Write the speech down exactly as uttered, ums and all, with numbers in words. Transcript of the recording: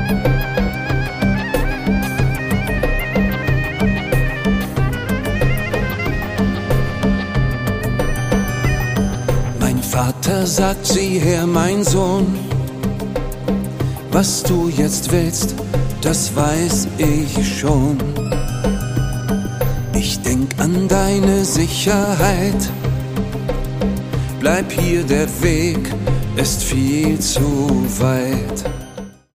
Vater sagt, sieh her, mein Sohn, was du jetzt willst, das weiß ich schon. Ich denk an deine Sicherheit, bleib hier, der Weg ist viel zu weit.